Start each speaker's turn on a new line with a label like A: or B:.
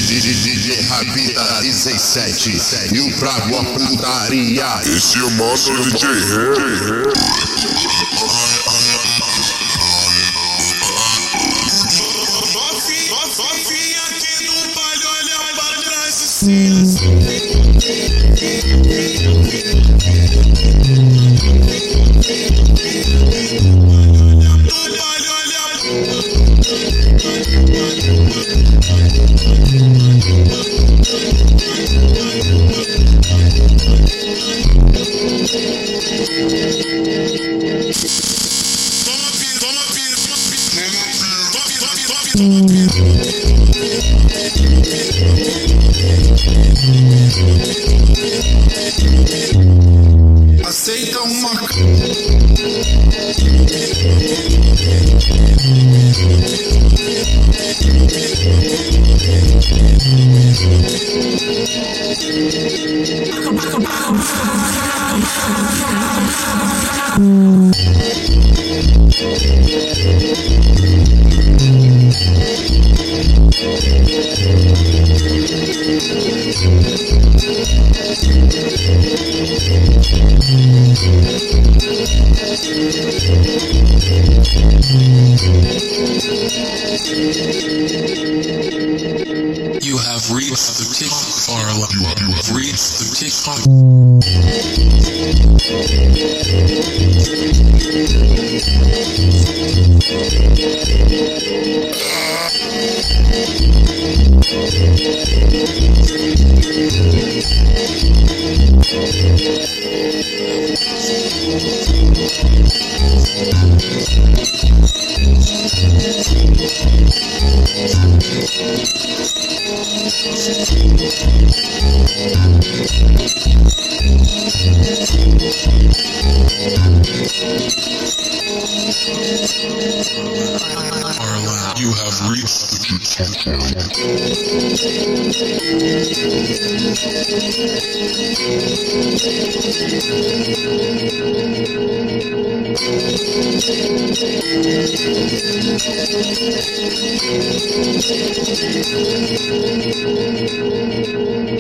A: DJ Rabita 17 e o Bravo a putaria.
B: Esse é o modo DJ Hair.
C: Novinha aqui no baile, olha pra trás e se aceita uma You have reached the TikTok. You have reached the TikTok. You have reached the TikTok.